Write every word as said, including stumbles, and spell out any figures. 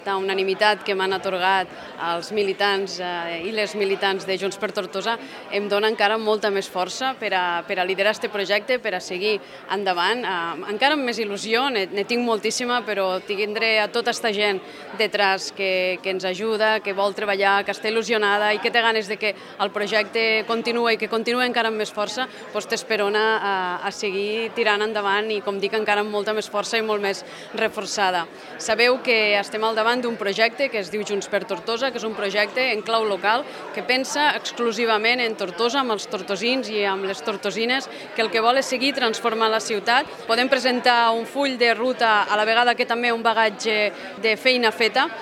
La unanimitat que m'han atorgat els militants eh, i les militants de Junts per Tortosa em dona encara molta més força per a, per a liderar aquest projecte, per a seguir endavant. Eh, encara amb més il·lusió, ne, ne tinc moltíssima, però tindré a tota aquesta gent detrás que, que ens ajuda, que vol treballar, que està il·lusionada i que té ganes de que el projecte continua i que continua encara amb més força, doncs t'esperona a, a seguir tirant endavant i, com dic, encara amb molta més força i molt més reforçada. Sabeu que estem al davant d'un projecte que es diu Junts per Tortosa, que és un projecte en clau local que pensa exclusivament en Tortosa, amb els tortosins i amb les tortosines, que el que vol és seguir transformant la ciutat. Podem presentar un full de ruta a la vegada que també un bagatge de feina feta.